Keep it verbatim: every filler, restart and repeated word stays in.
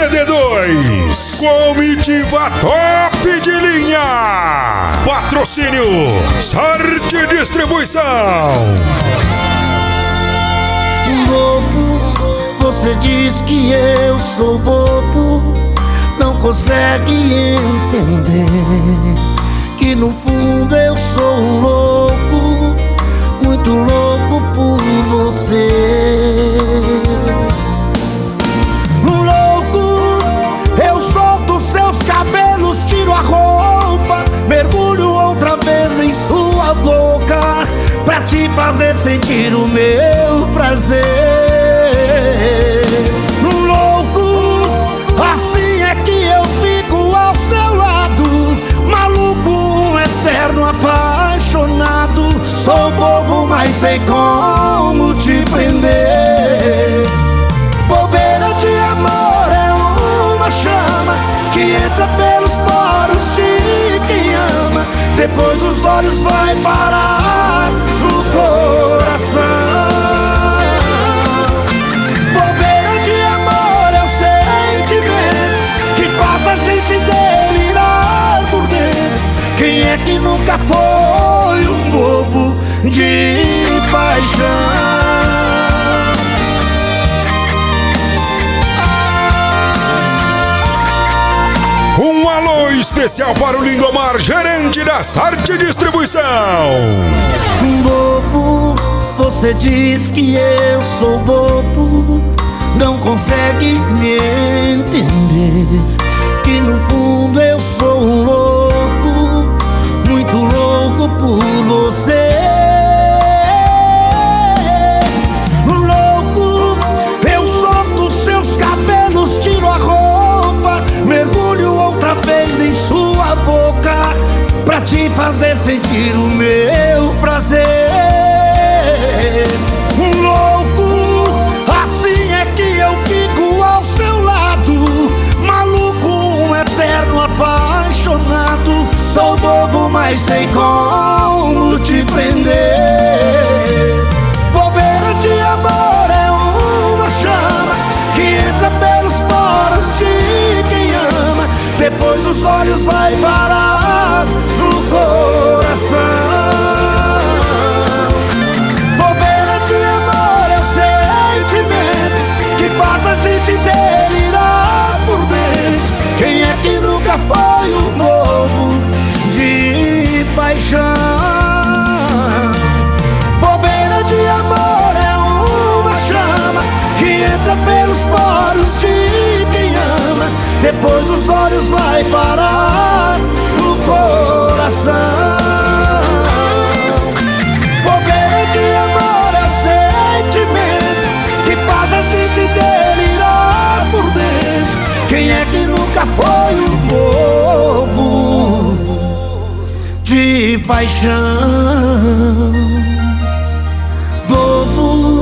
C D dois, comitiva top de linha. Patrocínio Sarte Distribuição. Bobo, você diz que eu sou bobo, não consegue entender que no fundo eu sou um louco, muito louco por você. Louco, eu solto seus cabelos, tiro a roupa, mergulho outra vez em sua boca, pra te fazer sentir o meu prazer. Louco, assim é que eu fico ao seu lado, maluco, um eterno apaixonado. Sou bobo, mas sei como te prender. Bobeira de amor é uma chama que entra pelos poros de quem ama, depois os olhos vai parar no coração. Bobeira de amor é o sentimento que faz a gente delirar por dentro. Quem é que nunca foi um bobo de paixão? Um alô especial para o Lindomar, gerente da Sarte Distribuição. Bobo, você diz que eu sou bobo, não consegue me entender que no fundo eu sou um louco, muito louco por você. Louco, eu solto seus cabelos, tiro a roupa, mergulho outra vez em sua boca, pra te fazer sentir o meu prazer. Louco, assim é que eu fico ao seu lado, maluco, um eterno apaixonado. Sou bobo, mas sei como te prender. Bobeira de amor é uma chama que entra pelos poros de quem ama, depois os olhos vai parar no coração. Bobeira de amor é o sentimento que faz a gente delirar por dentro. Quem é que nunca foi um bobo de paixão? Bobeira de amor é uma chama que entra pelos poros de quem ama, depois os olhos vai parar no coração. Bobeira de amor é o sentimento que faz a gente delirar por dentro. Quem é que nunca foi um bobo de paixão? Bobo